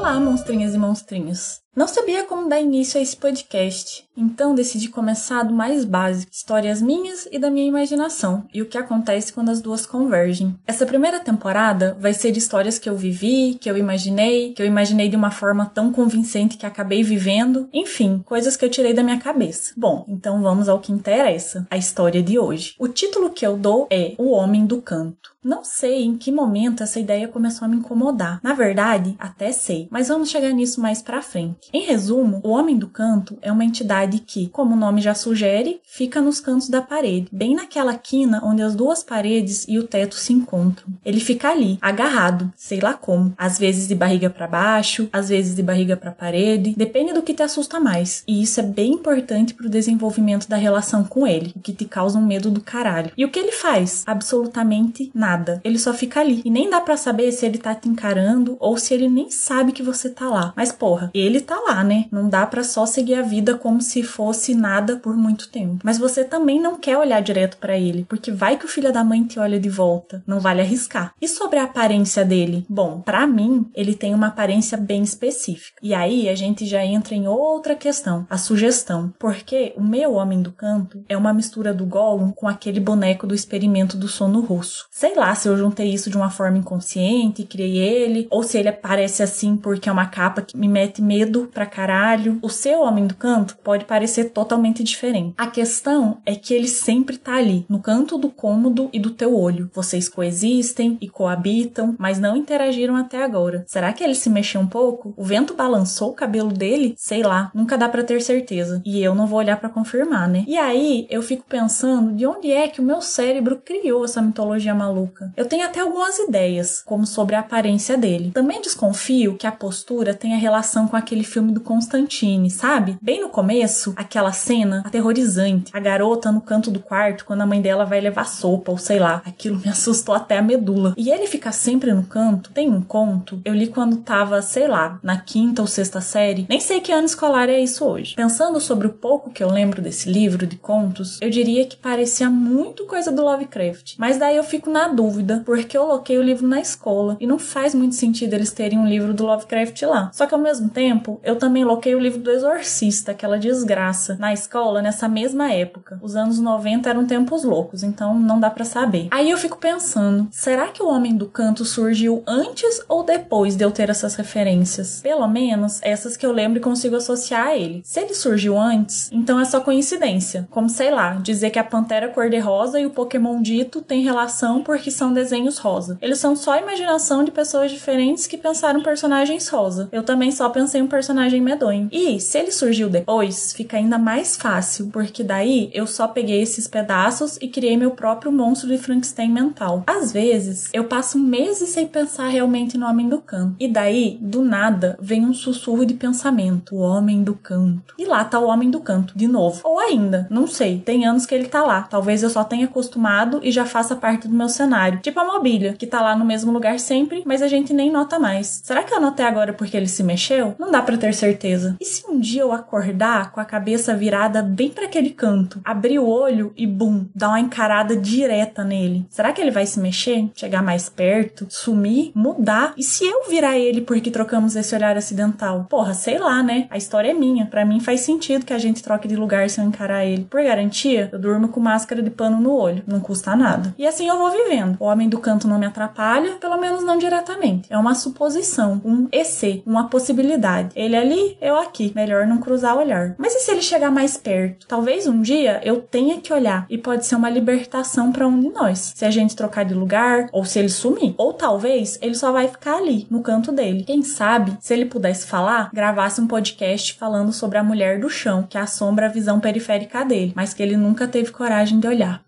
Olá, monstrinhas e monstrinhos! Não sabia como dar início a esse podcast, então decidi começar do mais básico, histórias minhas e da minha imaginação, e o que acontece quando as duas convergem. Essa primeira temporada vai ser de histórias que eu vivi, que eu imaginei de uma forma tão convincente que acabei vivendo, enfim, coisas que eu tirei da minha cabeça. Bom, então vamos ao que interessa, a história de hoje. O título que eu dou é O Homem do Canto. Não sei em que momento essa ideia começou a me incomodar. Na verdade, até sei, mas vamos chegar nisso mais pra frente. Em resumo, o Homem do Canto é uma entidade que, como o nome já sugere, fica nos cantos da parede, bem naquela quina onde as duas paredes e o teto se encontram. Ele fica ali, agarrado, sei lá como, às vezes de barriga pra baixo, às vezes de barriga pra parede, depende do que te assusta mais. E isso é bem importante pro desenvolvimento da relação com ele, o que te causa um medo do caralho. E o que ele faz? Absolutamente nada. Ele só fica ali. E nem dá pra saber se ele tá te encarando ou se ele nem sabe que você tá lá. Mas porra, ele tá lá, né? Não dá pra só seguir a vida como se fosse nada por muito tempo. Mas você também não quer olhar direto pra ele, porque vai que o filho da mãe te olha de volta. Não vale arriscar. E sobre a aparência dele? Bom, pra mim, ele tem uma aparência bem específica. E aí a gente já entra em outra questão, a sugestão. Porque o meu Homem do Canto é uma mistura do Gollum com aquele boneco do Experimento do Sono Russo. Sei lá se eu juntei isso de uma forma inconsciente, criei ele, ou se ele aparece assim porque é uma capa que me mete medo pra caralho. O seu Homem do Canto pode parecer totalmente diferente. A questão é que ele sempre tá ali, no canto do cômodo e do teu olho. Vocês coexistem e coabitam, mas não interagiram até agora. Será que ele se mexeu um pouco? O vento balançou o cabelo dele? Sei lá, nunca dá pra ter certeza. E eu não vou olhar pra confirmar, né? E aí, eu fico pensando de onde é que o meu cérebro criou essa mitologia maluca. Eu tenho até algumas ideias, como sobre a aparência dele. Também desconfio que a postura tenha relação com aquele filme do Constantine, sabe? Bem no começo, aquela cena aterrorizante. A garota no canto do quarto, quando a mãe dela vai levar sopa, ou sei lá. Aquilo me assustou até a medula. E ele fica sempre no canto. Tem um conto, eu li quando tava, sei lá, na 5ª ou 6ª série. Nem sei que ano escolar é isso hoje. Pensando sobre o pouco que eu lembro desse livro de contos, eu diria que parecia muito coisa do Lovecraft. Mas daí eu fico na dúvida, porque eu loquei o livro na escola e não faz muito sentido eles terem um livro do Lovecraft lá. Só que ao mesmo tempo, eu também loquei o livro do Exorcista, aquela desgraça, na escola nessa mesma época. Os anos 90 eram tempos loucos, então não dá pra saber. Aí eu fico pensando, será que o Homem do Canto surgiu antes ou depois de eu ter essas referências? Pelo menos essas que eu lembro e consigo associar a ele. Se ele surgiu antes, então é só coincidência. Como, sei lá, dizer que a Pantera Cor-de-Rosa e o Pokémon Dito têm relação porque são desenhos rosa. Eles são só a imaginação de pessoas diferentes que pensaram personagens rosa. Eu também só pensei um personagem medonho. E, se ele surgiu depois, fica ainda mais fácil, porque daí eu só peguei esses pedaços e criei meu próprio monstro de Frankenstein mental. Às vezes, eu passo meses sem pensar realmente no Homem do Canto. E daí, do nada, vem um sussurro de pensamento. O Homem do Canto. E lá tá o Homem do Canto, de novo. Ou ainda, não sei, tem anos que ele tá lá. Talvez eu só tenha acostumado e já faça parte do meu cenário. Tipo a mobília, que tá lá no mesmo lugar sempre, mas a gente nem nota mais. Será que eu notei agora porque ele se mexeu? Não dá pra ter certeza. E se um dia eu acordar com a cabeça virada bem pra aquele canto, abrir o olho e bum, dar uma encarada direta nele? Será que ele vai se mexer? Chegar mais perto? Sumir? Mudar? E se eu virar ele porque trocamos esse olhar acidental? Porra, sei lá, né? A história é minha. Pra mim faz sentido que a gente troque de lugar se eu encarar ele. Por garantia, eu durmo com máscara de pano no olho. Não custa nada. E assim eu vou vivendo. O Homem do Canto não me atrapalha, pelo menos não diretamente. É uma suposição, um EC, uma possibilidade. Ele ali, eu aqui. Melhor não cruzar o olhar. Mas e se ele chegar mais perto? Talvez um dia eu tenha que olhar e pode ser uma libertação pra um de nós. Se a gente trocar de lugar, ou se ele sumir. Ou talvez ele só vai ficar ali, no canto dele. Quem sabe, se ele pudesse falar, gravasse um podcast falando sobre a mulher do chão, que assombra a visão periférica dele, mas que ele nunca teve coragem de olhar.